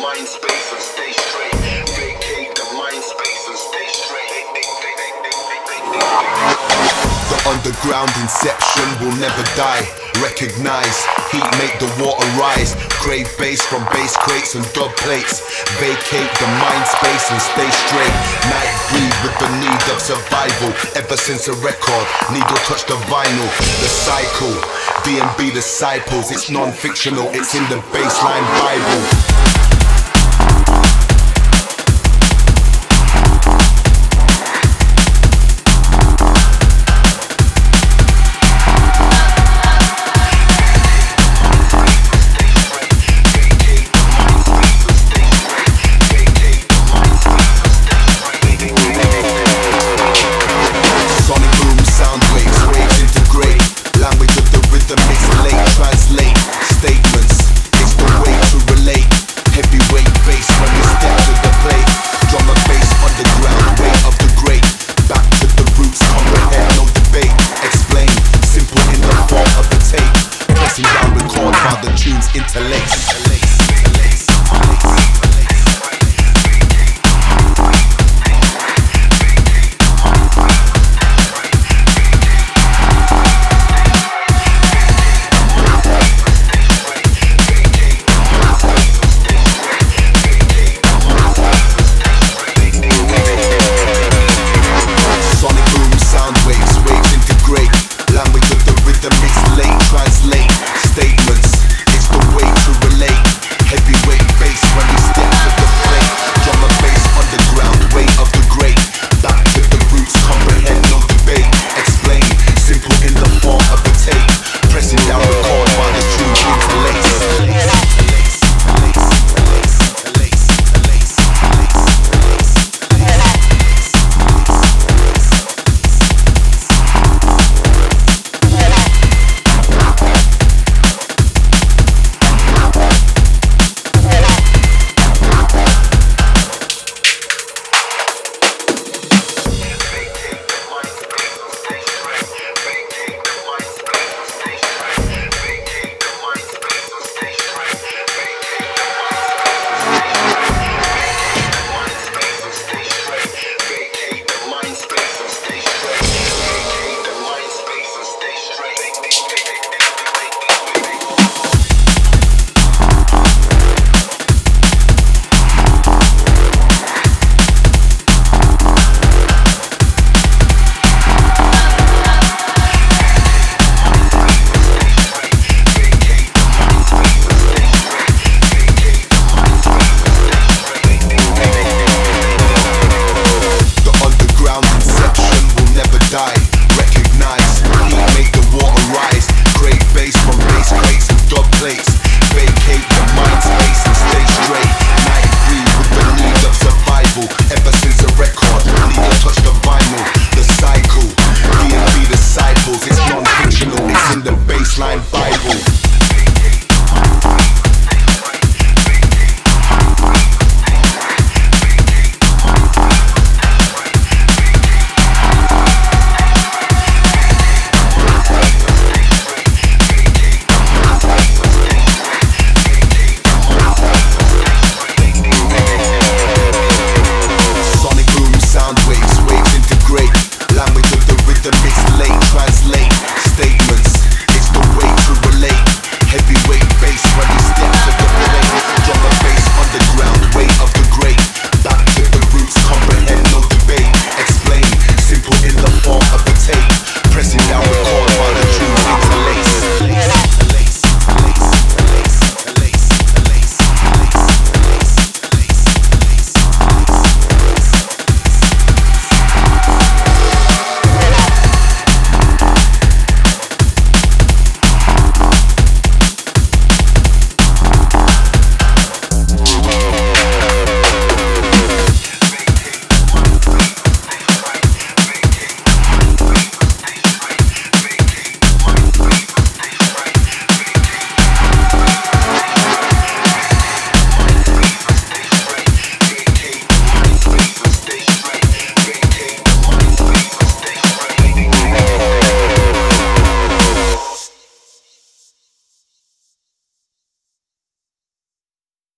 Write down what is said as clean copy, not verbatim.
mind space and stay straight. Vacate the mind space and stay straight. The underground inception will never die. Recognize, heat make the water rise. Crave bass from bass crates and dub plates. Vacate the mind space and stay straight. Night breathe with the need of survival. Ever since a record, needle touch the vinyl. The cycle, D&B disciples. It's non-fictional, it's in the baseline Bible.